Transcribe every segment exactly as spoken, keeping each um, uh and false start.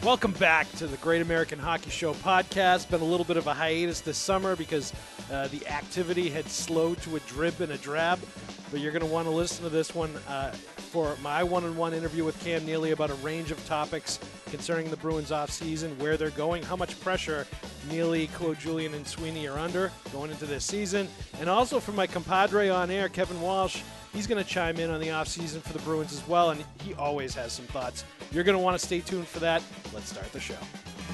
Welcome back to the Great American Hockey Show podcast. Been a little bit of a hiatus this summer because uh, the activity had slowed to a drib and a drab. But you're going to want to listen to this one uh, for my one-on-one interview with Cam Neely about a range of topics concerning the Bruins offseason, where they're going, how much pressure Neely, Claude Julien, and Sweeney are under going into this season. And also for my compadre on air, Kevin Walsh. He's going to chime in on the offseason for the Bruins as well, and he always has some thoughts. You're going to want to stay tuned for that. Let's start the show.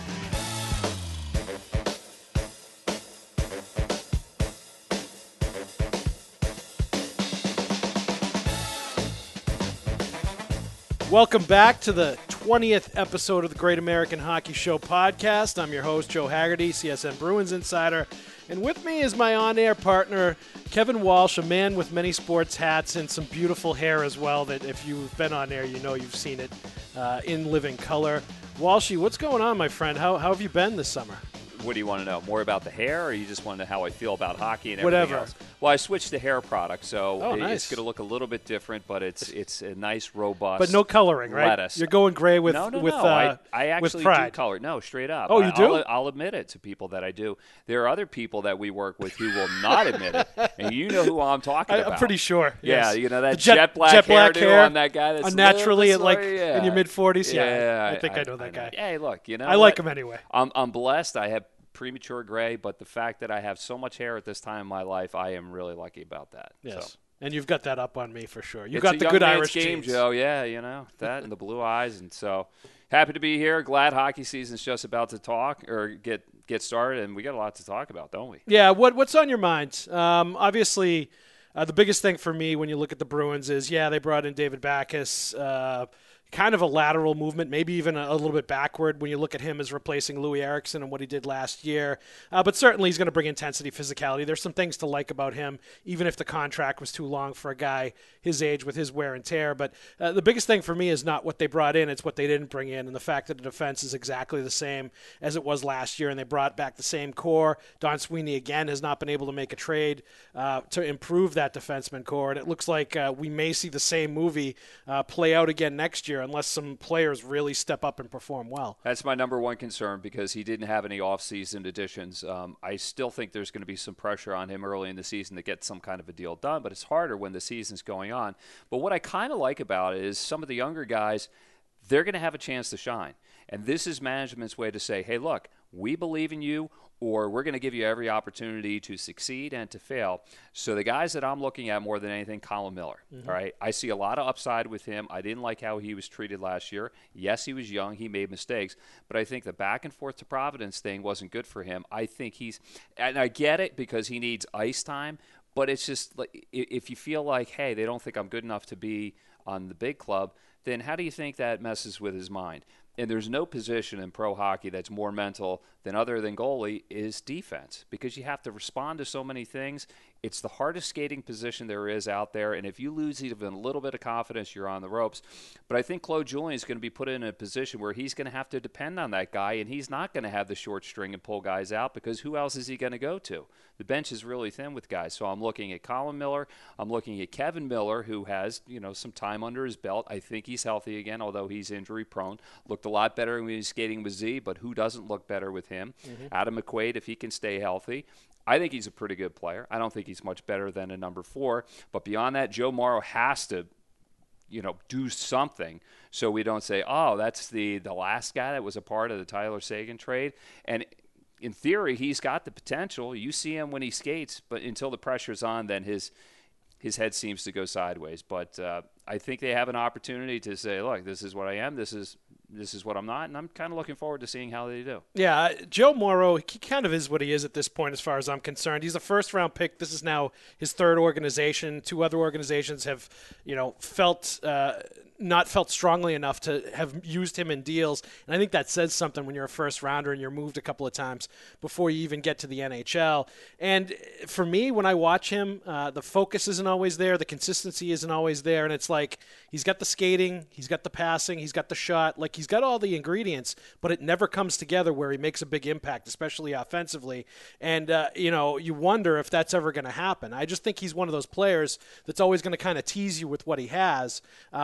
Welcome back to the twentieth episode of the Great American Hockey Show podcast. I'm your host, Joe Haggerty, C S N Bruins insider. And with me is my on-air partner, Kevin Walsh, a man with many sports hats and some beautiful hair as well that if you've been on air, you know you've seen it uh, in living color. Walshy, what's going on, my friend? How, how have you been this summer? What do you want to know? More about the hair, or you just want to know how I feel about hockey and Whatever. everything else? Well, I switched to hair product, so oh, it, nice. it's going to look a little bit different, but it's it's a nice, robust But no coloring, right? lettuce. You're going gray with No, no, with, no. Uh, I, I actually with pride. do color. No, straight up. Oh, you I, do? I'll, I'll admit it to people that I do. There are other people that we work with who will not admit it, and you know who I'm talking I, about. I'm pretty sure. Yeah, yes. you know that The jet, jet black, jet black hairdo hair on that guy that's unnaturally at like yeah. in your mid forties. Yeah, Yeah, I think I, I know that I know. guy. Hey, look, you know, I like what? him anyway. I'm I'm blessed. I have premature gray, but the fact that I have so much hair at this time in my life, I am really lucky about that. Yes. So. And you've got that up on me for sure. You've It's got a the young good man's Irish game, genes. Joe. Yeah, you know, that and the blue eyes. And so happy to be here. Glad hockey season's just about to talk or get get started, and we got a lot to talk about, don't we? Yeah, what what's on your mind? Um, obviously, uh, the biggest thing for me when you look at the Bruins is, yeah, they brought in David Backes, uh, kind of a lateral movement, maybe even a, a little bit backward when you look at him as replacing Louis Eriksson and what he did last year. Uh, but certainly he's going to bring intensity, physicality. There's some things to like about him, even if the contract was too long for a guy his age with his wear and tear. But uh, the biggest thing for me is not what they brought in, it's what they didn't bring in, and the fact that the defense is exactly the same as it was last year, and they brought back the same core. Don Sweeney, again, has not been able to make a trade uh, to improve that defenseman core, and it looks like uh, we may see the same movie uh, play out again next year unless some players really step up and perform well. That's my number one concern because he didn't have any off-season additions. Um, I still think there's going to be some pressure on him early in the season to get some kind of a deal done, but it's harder when the season's going on. But what I kind of like about it is some of the younger guys, they're going to have a chance to shine. And this is management's way to say, hey, look, we believe in you, or we're going to give you every opportunity to succeed and to fail. So the guys that I'm looking at more than anything, Colin Miller, mm-hmm. all right? I see a lot of upside with him. I didn't like how he was treated last year. Yes, he was young. He made mistakes. But I think the back and forth to Providence thing wasn't good for him. I think he's – and I get it because he needs ice time, but it's just like if you feel like, hey, they don't think I'm good enough to be on the big club, then how do you think that messes with his mind? And there's no position in pro hockey that's more mental than other than goalie is defense because you have to respond to so many things. It's the hardest skating position there is out there, and if you lose even a little bit of confidence, you're on the ropes. But I think Claude Julien is going to be put in a position where he's going to have to depend on that guy, and he's not going to have the short string and pull guys out because who else is he going to go to? The bench is really thin with guys. So I'm looking at Colin Miller. I'm looking at Kevin Miller, who has, you know, some time under his belt. I think he's healthy again, although he's injury prone. Looked a lot better when he was skating with Z, but who doesn't look better with him? Mm-hmm. Adam McQuaid, if he can stay healthy. I think he's a pretty good player. I don't think he's much better than a number four. But beyond that, Joe Morrow has to, you know, do something so we don't say, oh, that's the, the last guy that was a part of the Tyler Seguin trade. And in theory, he's got the potential. You see him when he skates, but until the pressure's on, then his his head seems to go sideways. But uh, I think they have an opportunity to say, look, this is what I am. This is this is what I'm not, and I'm kind of looking forward to seeing how they do. Yeah, Joe Morrow, he kind of is what he is at this point as far as I'm concerned. He's a first-round pick. This is now his third organization. Two other organizations have, you know, felt uh, not felt strongly enough to have used him in deals, and I think that says something when you're a first-rounder and you're moved a couple of times before you even get to the N H L. And for me, when I watch him, uh, the focus isn't always there, the consistency isn't always there, and it's like he's got the skating, he's got the passing, he's got the shot, like he's got all the ingredients, but it never comes together where he makes a big impact, especially offensively. And, uh, you know, you wonder if that's ever going to happen. I just think he's one of those players that's always going to kind of tease you with what he has, uh, but he's never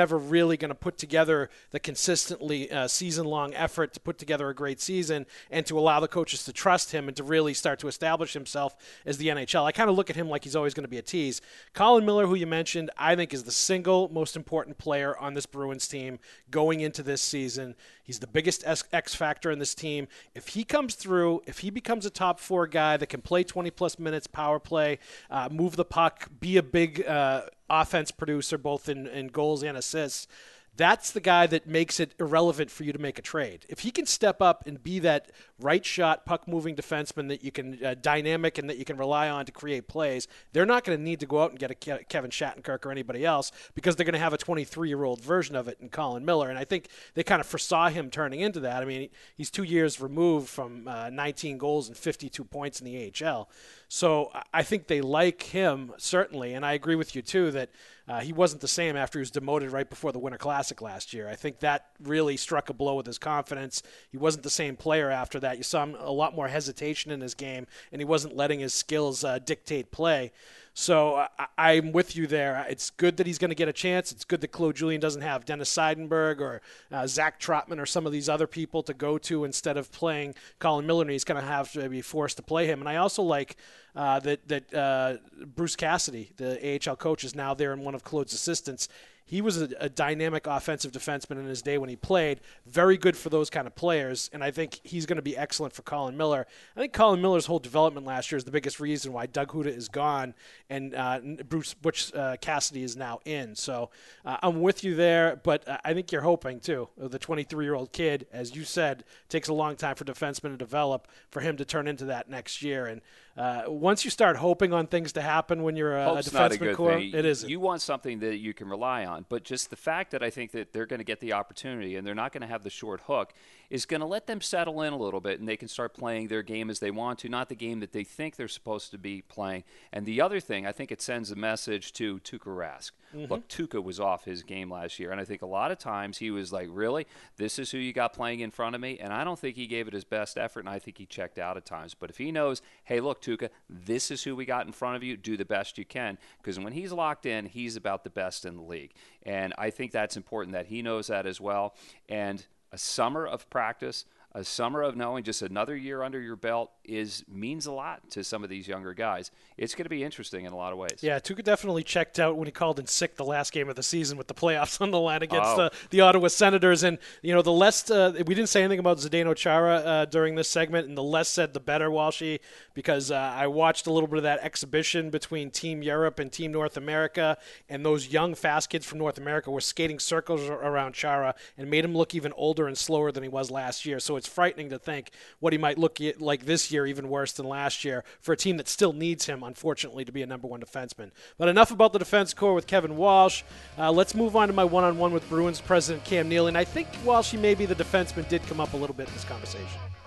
never really going to put together the consistently uh, season-long effort to put together a great season and to allow the coaches to trust him and to really start to establish himself as the N H L. I kind of look at him like he's always going to be a tease. Colin Miller, who you mentioned, I think is the single most important player on this Bruins team going into this season. He's the biggest X factor in this team. If he comes through, if he becomes a top four guy that can play twenty-plus minutes, power play, uh, move the puck, be a big uh, offense producer both in, in goals and assists, that's the guy that makes it irrelevant for you to make a trade. If he can step up and be that right shot, puck-moving defenseman that you can uh, dynamic and that you can rely on to create plays, they're not going to need to go out and get a Ke- Kevin Shattenkirk or anybody else because they're going to have a twenty-three-year-old version of it in Colin Miller. And I think they kind of foresaw him turning into that. I mean, he's two years removed from uh, nineteen goals and fifty-two points in the A H L. So I think they like him, certainly. And I agree with you, too, that Uh, he wasn't the same after he was demoted right before the Winter Classic last year. I think that really struck a blow with his confidence. He wasn't the same player after that. You saw him a lot more hesitation in his game, and he wasn't letting his skills uh, dictate play. So I, I'm with you there. It's good that he's going to get a chance. It's good that Claude Julien doesn't have Dennis Seidenberg or uh, Zach Trotman or some of these other people to go to instead of playing Colin Miller, and he's going to have to be forced to play him. And I also like uh, that, that uh, Bruce Cassidy, the A H L coach, is now there and one of Claude's assistants. He was a, a dynamic offensive defenseman in his day when he played. Very good for those kind of players, and I think he's going to be excellent for Colin Miller. I think Colin Miller's whole development last year is the biggest reason why Doug Huda is gone and uh, Bruce Butch uh, Cassidy is now in. So uh, I'm with you there, but uh, I think you're hoping, too. The twenty-three-year-old kid, as you said, takes a long time for defensemen to develop, for him to turn into that next year. And uh, once you start hoping on things to happen when you're a, a Hope's not a defenseman good core, thing. it isn't. You want something that you can rely on. But just the fact that I think that they're going to get the opportunity and they're not going to have the short hook is going to let them settle in a little bit, and they can start playing their game as they want to, not the game that they think they're supposed to be playing. And the other thing, I think it sends a message to Tuukka Rask. Mm-hmm. Look, Tuukka was off his game last year, and I think a lot of times he was like, really? This is who you got playing in front of me? And I don't think he gave it his best effort, and I think he checked out at times. But if he knows, hey, look, Tuukka, this is who we got in front of you, do the best you can. Because when he's locked in, he's about the best in the league. And I think that's important that he knows that as well. And a summer of practice, a summer of knowing just another year under your belt is means a lot to some of these younger guys. It's going to be interesting in a lot of ways. Yeah, Tuukka definitely checked out when he called in sick the last game of the season with the playoffs on the line against oh. uh, the Ottawa Senators. And, you know, the less uh, – we didn't say anything about Zdeno Chara uh, during this segment, and the less said the better, Walshy, because uh, I watched a little bit of that exhibition between Team Europe and Team North America, and those young, fast kids from North America were skating circles around Chara and made him look even older and slower than he was last year. So it's frightening to think what he might look like this year, even worse than last year, for a team that still needs him, unfortunately, to be a number one defenseman. But enough about the defense core with Kevin Walsh. Uh, let's move on to my one-on-one with Bruins president Cam Neely. And I think Walsh, maybe the defenseman did come up a little bit in this conversation.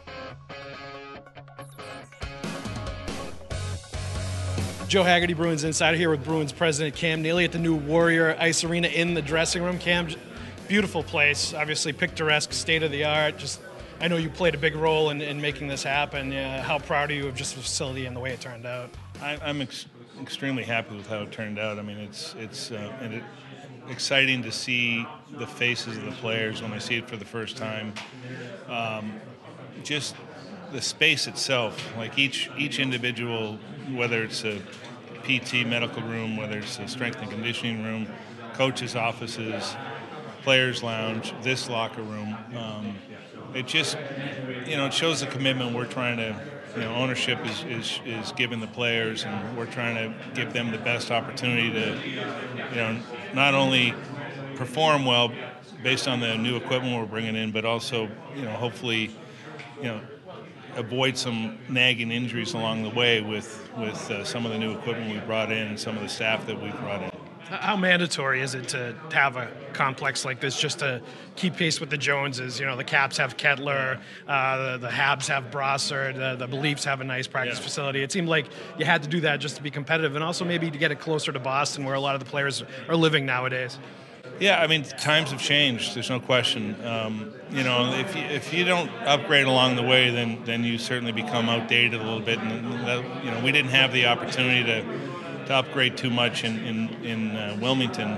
Joe Haggerty, Bruins Insider, here with Bruins president Cam Neely at the new Warrior Ice Arena in the dressing room. Cam, beautiful place, obviously picturesque, state-of-the-art. Just, I know you played a big role in, in making this happen. Uh, how proud are you of just the facility and the way it turned out? I, I'm ex- extremely happy with how it turned out. I mean, it's it's uh, and it, exciting to see the faces of the players when I see it for the first time. Um, just the space itself, like each each individual, whether it's a P T medical room, whether it's a strength and conditioning room, coaches' offices, players' lounge, this locker room. Um, it just, you know, it shows the commitment we're trying to, you know, ownership is, is, is giving the players, and we're trying to give them the best opportunity to, you know, not only perform well based on the new equipment we're bringing in, but also, you know, hopefully, you know, avoid some nagging injuries along the way with, with uh, some of the new equipment we brought in and some of the staff that we've brought in. How mandatory is it to have a complex like this just to keep pace with the Joneses? You know, the Caps have Kettler, uh, the, the Habs have Brossard, the, the Leafs have a nice practice yeah. facility. It seemed like you had to do that just to be competitive, and also maybe to get it closer to Boston, where a lot of the players are living nowadays. Yeah, I mean, times have changed. There's no question. Um, you know, if you, if you don't upgrade along the way, then then you certainly become outdated a little bit. And that, you know, we didn't have the opportunity to. to upgrade too much in in, in uh, Wilmington,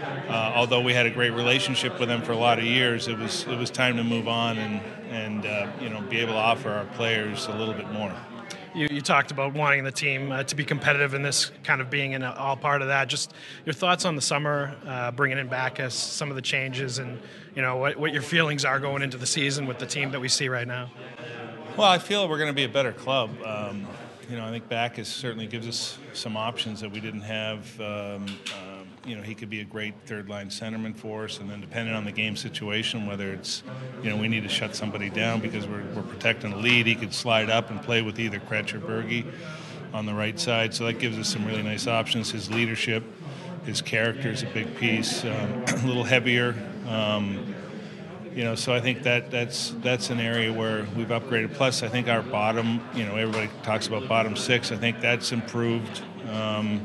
uh, although we had a great relationship with them for a lot of years, it was it was time to move on and and uh, you know be able to offer our players a little bit more. You, you talked about wanting the team uh, to be competitive and this kind of being in a, all part of that. Just your thoughts on the summer, uh, bringing in Backes, some of the changes, and you know what, what your feelings are going into the season with the team that we see right now. Well, I feel we're going to be a better club. Um, you know, I think Backes certainly gives us some options that we didn't have. Um, um, you know, he could be a great third-line centerman for us, and then depending on the game situation, whether it's, you know, we need to shut somebody down because we're, we're protecting the lead, he could slide up and play with either Kretsch or Berge on the right side. So that gives us some really nice options. His leadership, his character is a big piece, um, a little heavier. Um, You know, so I think that that's that's an area where we've upgraded. Plus, I think our bottom, you know, everybody talks about bottom six. I think that's improved. Um,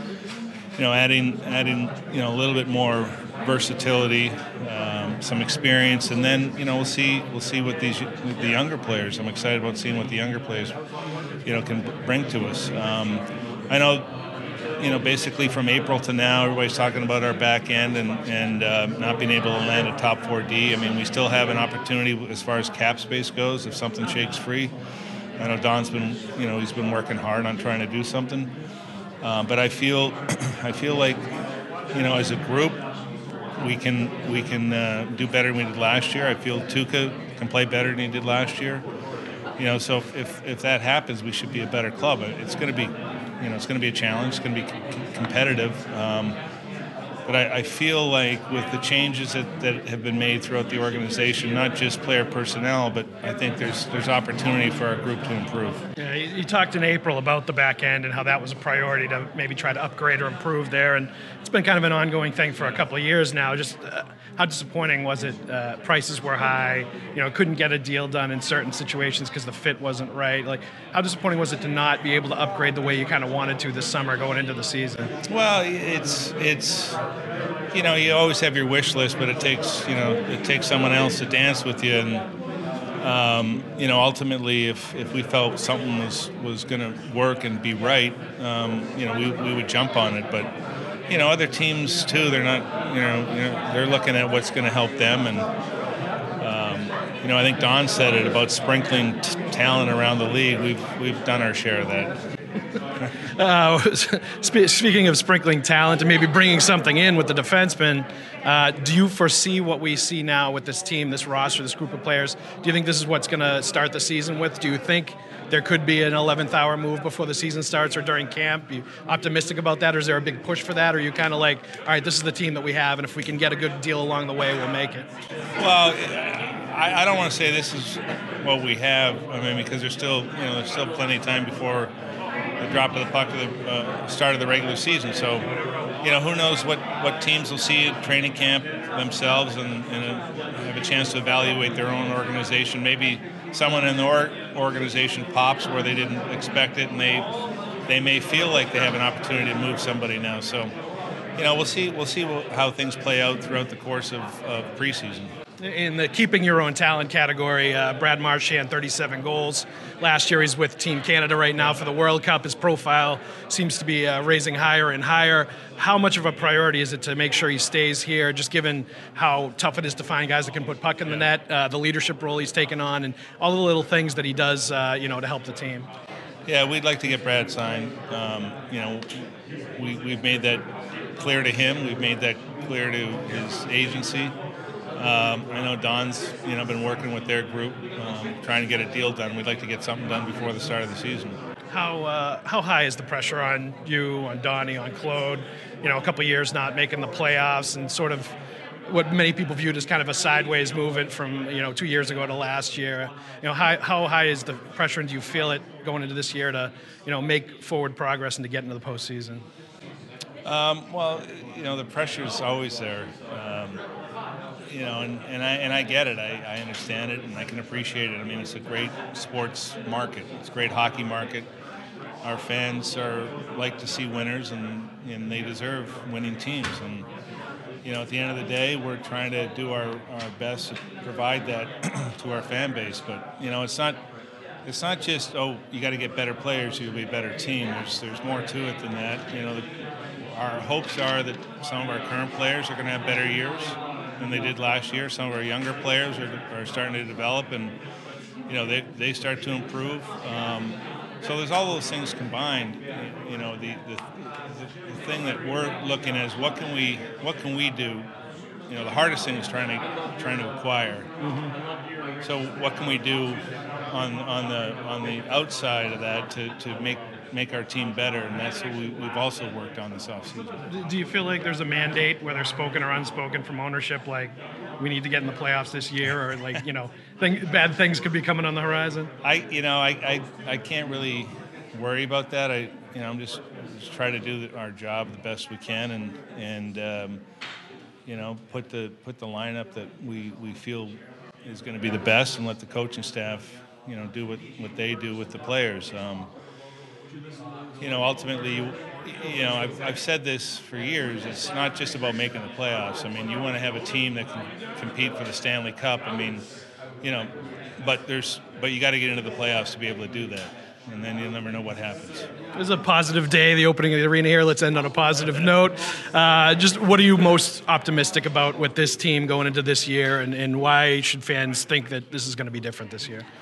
you know, adding adding you know a little bit more versatility, um, some experience, and then you know we'll see we'll see what these the younger players. I'm excited about seeing what the younger players, you know, can bring to us. Um, I know. You know, basically from April to now, everybody's talking about our back end and, and uh, not being able to land a top four D. I mean, we still have an opportunity as far as cap space goes if something shakes free. I know Don's been, you know, he's been working hard on trying to do something. Uh, but I feel, I feel like, you know, as a group, we can we can uh, do better than we did last year. I feel Tuukka can play better than he did last year. You know, so if if, if that happens, we should be a better club. It's going to be. You know, it's going to be a challenge. It's going to be c- competitive. Um, but I, I feel like with the changes that, that have been made throughout the organization, not just player personnel, but I think there's there's opportunity for our group to improve. Yeah, you, you talked in April about the back end and how that was a priority to maybe try to upgrade or improve there, and it's been kind of an ongoing thing for a couple of years now. Just uh, how disappointing was it? Uh, prices were high. You know, couldn't get a deal done in certain situations because the fit wasn't right. Like, how disappointing was it to not be able to upgrade the way you kind of wanted to this summer going into the season? Well, it's it's you know you always have your wish list, but it takes you know it takes someone else to dance with you, and um, you know ultimately if, if we felt something was, was going to work and be right, um, you know we we would jump on it, but. You know, other teams too. They're not. You know, you know they're looking at what's going to help them, and um, you know, I think Don said it about sprinkling t- talent around the league. We've we've done our share of that. uh, sp- speaking of sprinkling talent and maybe bringing something in with the defensemen, uh, do you foresee what we see now with this team, this roster, this group of players? Do you think this is what's going to start the season with? Do you think there could be an eleventh hour move before the season starts or during camp? Are you optimistic about that, or is there a big push for that? Or are you kind of like, all right, this is the team that we have, and if we can get a good deal along the way, we'll make it? Well, I, I don't want to say this is what we have. I mean, because there's still, you know, there's still plenty of time before the drop of the puck of the uh, start of the regular season. So, you know, who knows what, what teams will see at training camp themselves and, and have a chance to evaluate their own organization. Maybe someone in the or- organization pops where they didn't expect it, and they they may feel like they have an opportunity to move somebody now. So, you know, we'll see we'll see how things play out throughout the course of, of preseason. In the keeping your own talent category, uh, Brad Marchand, thirty-seven goals. Last year he's with Team Canada right now for the World Cup. His profile seems to be uh, raising higher and higher. How much of a priority is it to make sure he stays here, just given how tough it is to find guys that can put puck in the net, uh, the leadership role he's taken on, and all the little things that he does, uh, you know, to help the team? Yeah, we'd like to get Brad signed. Um, you know, we, we've made that clear to him. We've made that clear to his agency. Um, I know Don's, you know, been working with their group, um, trying to get a deal done. We'd like to get something done before the start of the season. How uh, how high is the pressure on you, on Donnie, on Claude? You know, a couple of years not making the playoffs and sort of what many people viewed as kind of a sideways movement from, you know, two years ago to last year. You know, how, how high is the pressure, and do you feel it going into this year to, you know, make forward progress and to get into the postseason? Um, well, you know, the pressure's always there. Um, You know, and, and I and I get it. I, I understand it, and I can appreciate it. I mean, it's a great sports market. It's a great hockey market. Our fans are like to see winners, and, and they deserve winning teams. And you know, at the end of the day, we're trying to do our, our best to provide that to our fan base. But you know, it's not it's not just, oh, you got to get better players, you'll be a better team. There's there's more to it than that. You know, the, our hopes are that some of our current players are going to have better years than they did last year. Some of our younger players are, are starting to develop, and you know they, they start to improve. Um, so there's all those things combined. You know, the, the the the thing that we're looking at is what can we what can we do. You know, the hardest thing is trying to trying to acquire. Mm-hmm. So what can we do on on the on the outside of that to, to make make our team better, and that's what we, we've also worked on this offseason. Do you feel like there's a mandate, whether spoken or unspoken, from ownership, like we need to get in the playoffs this year, or like, you know, thing, bad things could be coming on the horizon? I, you know, I, I, I can't really worry about that. I, you know, I'm just, just try to do our job the best we can, and and um, you know, put the put the lineup that we, we feel is going to be the best, and let the coaching staff, you know, do what, what they do with the players. Um, You know, ultimately, you, you know, I've, I've said this for years. It's not just about making the playoffs. I mean, you want to have a team that can compete for the Stanley Cup. I mean, you know, but there's, but you got to get into the playoffs to be able to do that, and then you'll never know what happens. It was a positive day, the opening of the arena here. Let's end on a positive note. Uh, just what are you most optimistic about with this team going into this year, and, and why should fans think that this is going to be different this year?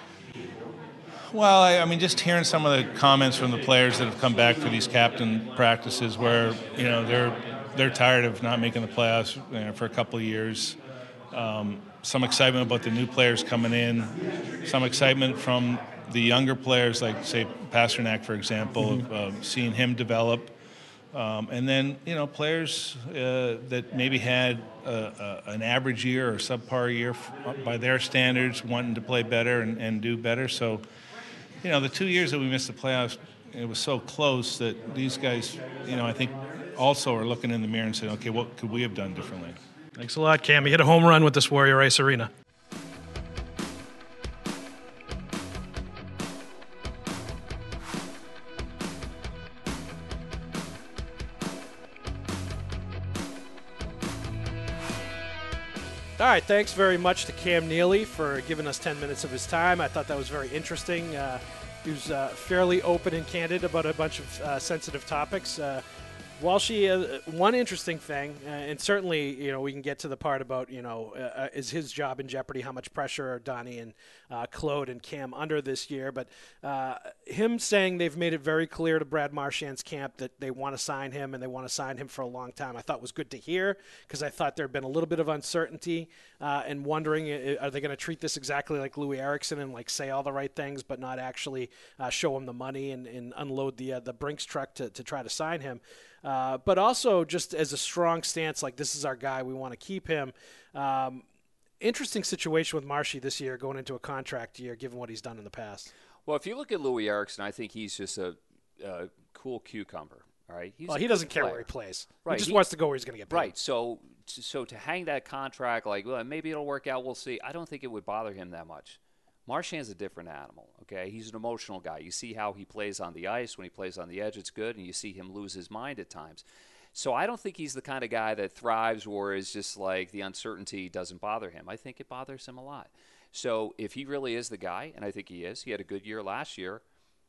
Well, I, I mean, just hearing some of the comments from the players that have come back for these captain practices, where you know they're they're tired of not making the playoffs, you know, for a couple of years. Um, some excitement about the new players coming in. Some excitement from the younger players, like say Pasternak, for example, mm-hmm. of uh, seeing him develop. Um, and then you know players uh, that maybe had a, a, an average year or subpar year f- by their standards, wanting to play better and, and do better. So. You know, the two years that we missed the playoffs, it was so close that these guys, you know, I think also are looking in the mirror and saying, okay, what could we have done differently? Thanks a lot, Cam. You hit a home run with this Warrior Ice Arena. All right, thanks very much to Cam Neely for giving us ten minutes of his time. I thought that was very interesting. Uh, he was uh, fairly open and candid about a bunch of uh, sensitive topics. Uh, Walshy, uh, one interesting thing, uh, and certainly, you know, we can get to the part about, you know, uh, is his job in jeopardy? How much pressure are Donnie and uh, Claude and Cam under this year? But uh, him saying they've made it very clear to Brad Marchand's camp that they want to sign him and they want to sign him for a long time, I thought was good to hear, because I thought there had been a little bit of uncertainty uh, and wondering, are they going to treat this exactly like Louis Eriksson and like say all the right things but not actually uh, show him the money and, and unload the uh, the Brinks truck to, to try to sign him? Uh, but also just as a strong stance, like this is our guy, we want to keep him. Um, interesting situation with Marshy this year going into a contract year, given what he's done in the past. Well, if you look at Louis Eriksson, I think he's just a, a cool cucumber. All right, he's well, he doesn't care player. where he plays. Right. He just he, wants to go where he's going to get paid. Right. So, so to hang that contract, like, well, maybe it'll work out. We'll see. I don't think it would bother him that much. Marchand's a different animal, okay? He's an emotional guy. You see how he plays on the ice. When he plays on the edge, it's good, and you see him lose his mind at times. So I don't think he's the kind of guy that thrives or is just like the uncertainty doesn't bother him. I think it bothers him a lot. So if he really is the guy, and I think he is, he had a good year last year,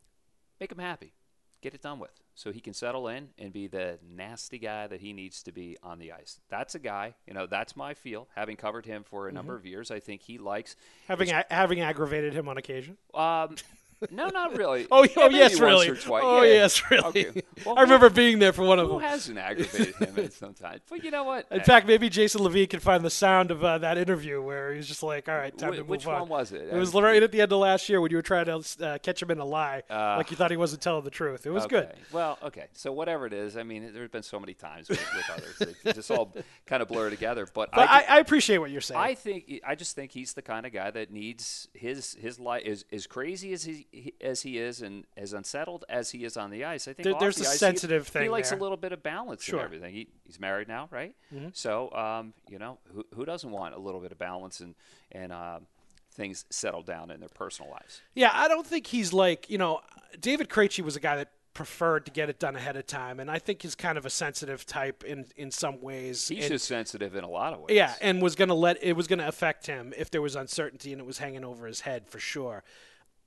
make him happy. Get it done with so he can settle in and be the nasty guy that he needs to be on the ice. That's a guy, you know, that's my feel. Having covered him for a mm-hmm. number of years, I think he likes having a, having aggravated him on occasion. Um, no, not really. oh, yeah, oh yes, really. Oh, yeah. yes, really. Okay. Well, I remember being there for one of who them. Who hasn't aggravated him sometimes? But you know what? In fact, maybe Jason Levine can find the sound of uh, that interview where he was just like, all right, time Wh- to move which on. Which one was it? It was right at the end of last year when you were trying to uh, catch him in a lie, uh, like you thought he wasn't telling the truth. It was okay. good. Well, okay. So whatever it is, I mean, there's been so many times with, with others. They just all kind of blur together. But, but I, I, I appreciate what you're saying. I think I just think he's the kind of guy that needs his his life is as crazy as he as he is and as unsettled as he is on the ice. I think there, there's the a ice, sensitive he, thing. He likes there. a little bit of balance sure. and everything. He, he's married now, right? Mm-hmm. So um, you know, who, who doesn't want a little bit of balance and and um, things settle down in their personal lives? Yeah, I don't think he's like, you know, David Krejci was a guy that preferred to get it done ahead of time, and I think he's kind of a sensitive type in, in some ways. He's and, just sensitive in a lot of ways. Yeah, and was going to let it was going to affect him if there was uncertainty and it was hanging over his head for sure.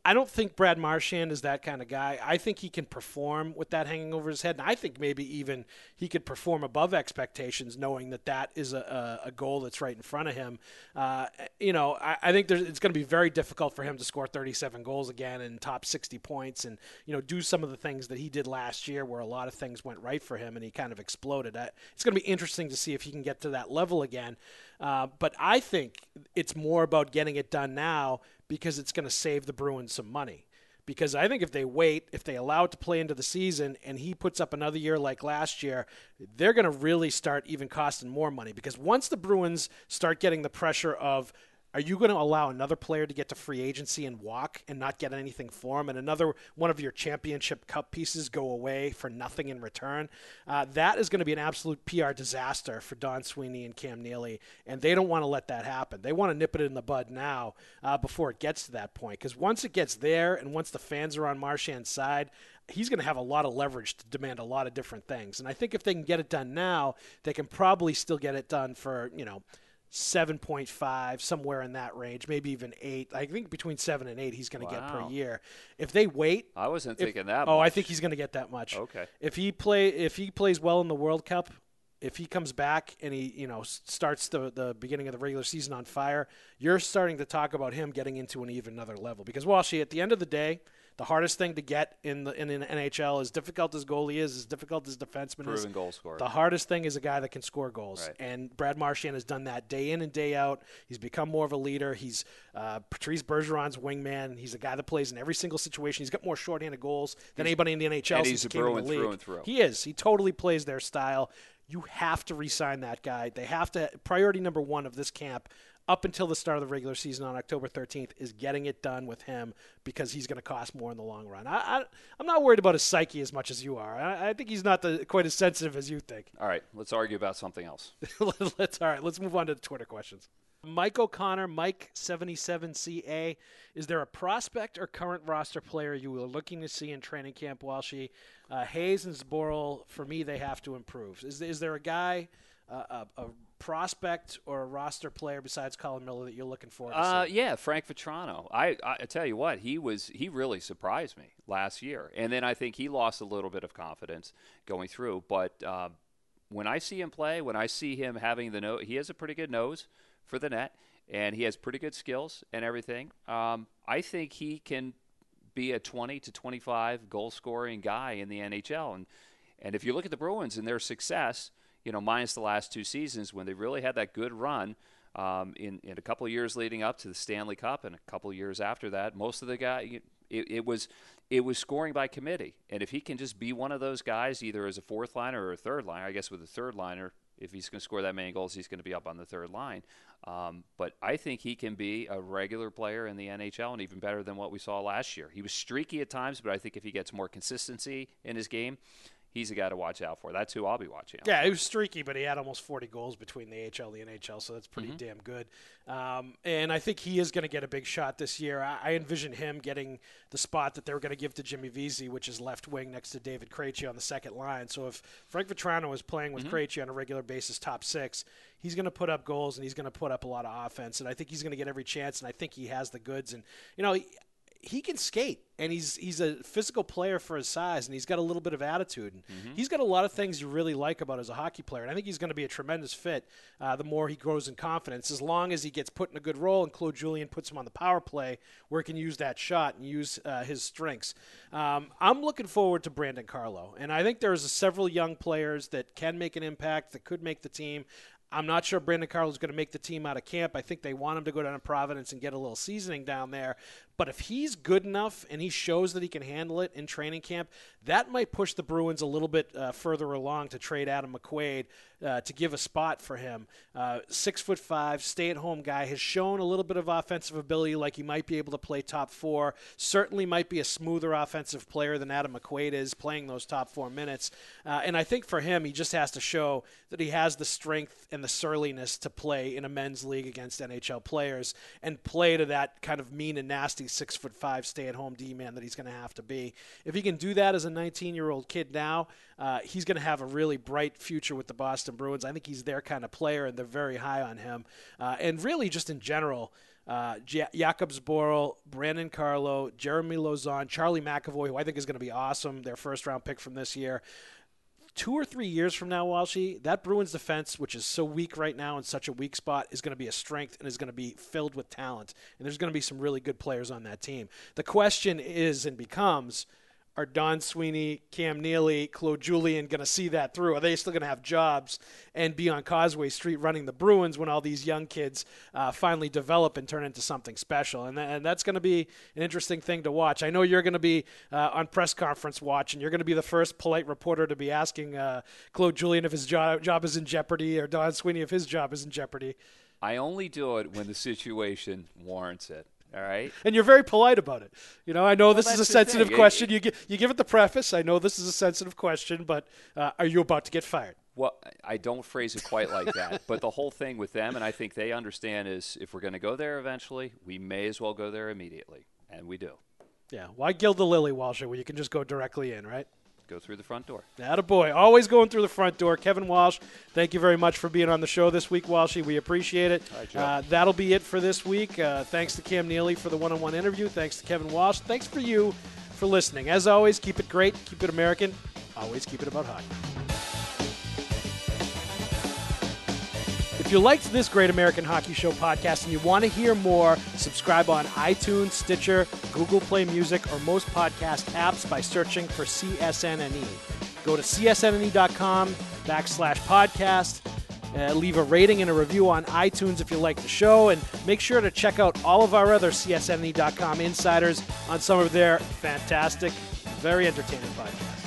I don't think Brad Marchand is that kind of guy. I think he can perform with that hanging over his head, and I think maybe even he could perform above expectations, knowing that that is a, a, a goal that's right in front of him. Uh, you know, I, I think there's, it's going to be very difficult for him to score thirty-seven goals again and top sixty points, and you know, do some of the things that he did last year, where a lot of things went right for him and he kind of exploded. I, it's going to be interesting to see if he can get to that level again. Uh, but I think it's more about getting it done now, because it's going to save the Bruins some money. Because I think if they wait, if they allow it to play into the season, and he puts up another year like last year, they're going to really start even costing more money. Because once the Bruins start getting the pressure of, are you going to allow another player to get to free agency and walk and not get anything for him, and another one of your championship cup pieces go away for nothing in return? Uh, that is going to be an absolute P R disaster for Don Sweeney and Cam Neely, and they don't want to let that happen. They want to nip it in the bud now uh, before it gets to that point, because once it gets there and once the fans are on Marchand's side, he's going to have a lot of leverage to demand a lot of different things. And I think if they can get it done now, they can probably still get it done for, you know, seven point five, somewhere in that range, maybe even eight. I think between seven and eight he's going to Wow. get per year. If they wait, I wasn't if, thinking that Oh, much. I think he's going to get that much. Okay. If he play, if he plays well in the World Cup, if he comes back and he, you know, starts the the beginning of the regular season on fire, you're starting to talk about him getting into an even another level. Because Walshy, at the end of the day, the hardest thing to get in the in an N H L, as difficult as goalie is, as difficult as defenseman is, Proven goal scorer. the hardest thing is a guy that can score goals. Right. And Brad Marchand has done that day in and day out. He's become more of a leader. He's uh, Patrice Bergeron's wingman. He's a guy that plays in every single situation. He's got more shorthanded goals than anybody in the N H L and since he's he a came in Bruin the league. through and through. He is. He totally plays their style. You have to re-sign that guy. They have to. Priority number one of this camp, up until the start of the regular season on October thirteenth, is getting it done with him, because he's going to cost more in the long run. I, I, I'm not worried about his psyche as much as you are. I, I think he's not the, quite as sensitive as you think. All right, let's argue about something else. let's all right. Let's move on to the Twitter questions. Mike O'Connor, Mike seventy-seven C A. Is there a prospect or current roster player you are looking to see in training camp, Walshy? Uh, Hayes and Zboril, for me, they have to improve. Is, is there a guy, uh, a, a prospect or a roster player besides Colin Miller that you're looking for? To Uh, see? yeah, Frank Vetrano. I, I I tell you what, he was he really surprised me last year, and then I think he lost a little bit of confidence going through. But uh, when I see him play, when I see him having the nose, he has a pretty good nose for the net, and he has pretty good skills and everything. Um, I think he can be a twenty to twenty-five goal scoring guy in the N H L, and and if you look at the Bruins and their success, you know, minus the last two seasons when they really had that good run um, in, in a couple of years leading up to the Stanley Cup and a couple of years after that, most of the guy, it, it was it was scoring by committee. And if he can just be one of those guys, either as a fourth liner or a third liner, I guess with a third liner, if he's going to score that many goals, he's going to be up on the third line. Um, but I think he can be a regular player in the N H L and even better than what we saw last year. He was streaky at times, but I think if he gets more consistency in his game, he's a guy to watch out for. That's who I'll be watching out Yeah, for. he was streaky, but he had almost forty goals between the A H L and the N H L, so that's pretty Mm-hmm. damn good. Um, and I think he is going to get a big shot this year. I, I envision him getting the spot that they were going to give to Jimmy Vesey, which is left wing next to David Krejci on the second line. So if Frank Vetrano is playing with mm-hmm. Krejci on a regular basis, top six, he's going to put up goals and he's going to put up a lot of offense. And I think he's going to get every chance, and I think he has the goods. And, you know, he, he can skate, and he's he's a physical player for his size, and he's got a little bit of attitude. And mm-hmm. he's got a lot of things you really like about as a hockey player, and I think he's going to be a tremendous fit uh, the more he grows in confidence, as long as he gets put in a good role and Claude Julien puts him on the power play where he can use that shot and use uh, his strengths. Um, I'm looking forward to Brandon Carlo, and I think there's several young players that can make an impact, that could make the team. I'm not sure Brandon Carlo is going to make the team out of camp. I think they want him to go down to Providence and get a little seasoning down there. But if he's good enough and he shows that he can handle it in training camp, that might push the Bruins a little bit uh, further along to trade Adam McQuaid uh, to give a spot for him. Uh, six foot five, stay-at-home guy, has shown a little bit of offensive ability, like he might be able to play top four. Certainly might be a smoother offensive player than Adam McQuaid is, playing those top four minutes. Uh, and I think for him, he just has to show that he has the strength and the surliness to play in a men's league against N H L players and play to that kind of mean and nasty six foot five stay-at-home D-man that he's going to have to be. If he can do that as a nineteen-year-old kid now, uh, he's going to have a really bright future with the Boston Bruins. I think he's their kind of player, and they're very high on him. Uh, and really, just in general, uh, J- Jakobs Borrell, Brandon Carlo, Jeremy Lauzon, Charlie McAvoy, who I think is going to be awesome, their first-round pick from this year. Two or three years from now, Walshy, that Bruins defense, which is so weak right now in such a weak spot, is going to be a strength and is going to be filled with talent. And there's going to be some really good players on that team. The question is and becomes, are Don Sweeney, Cam Neely, Claude Julien going to see that through? Are they still going to have jobs and be on Causeway Street running the Bruins when all these young kids uh, finally develop and turn into something special? And, th- and that's going to be an interesting thing to watch. I know you're going to be uh, on press conference watch, and you're going to be the first polite reporter to be asking uh, Claude Julien if his jo- job is in jeopardy or Don Sweeney if his job is in jeopardy. I only do it when the situation warrants it. All right. And you're very polite about it. You know, I know well, this is a sensitive question. You give, you give it the preface. I know this is a sensitive question, but uh, are you about to get fired? Well, I don't phrase it quite like that. But the whole thing with them, and I think they understand, is if we're going to go there eventually, we may as well go there immediately. And we do. Yeah. Why gild the lily, Walshy, when you can just go directly in, right? Go through the front door. Attaboy. Always going through the front door. Kevin Walsh, thank you very much for being on the show this week, Walshy. We appreciate it. All right, Joe. Uh, that'll be it for this week. Uh, thanks to Cam Neely for the one-on-one interview. Thanks to Kevin Walsh. Thanks for you for listening. As always, keep it great. Keep it American. Always keep it about hockey. If you liked this Great American Hockey Show podcast and you want to hear more, subscribe on iTunes, Stitcher, Google Play Music, or most podcast apps by searching for C S N N E. Go to C S N N E dot com backslash podcast. Uh, leave a rating and a review on iTunes if you like the show, and make sure to check out all of our other C S N N E dot com insiders on some of their fantastic, very entertaining podcasts.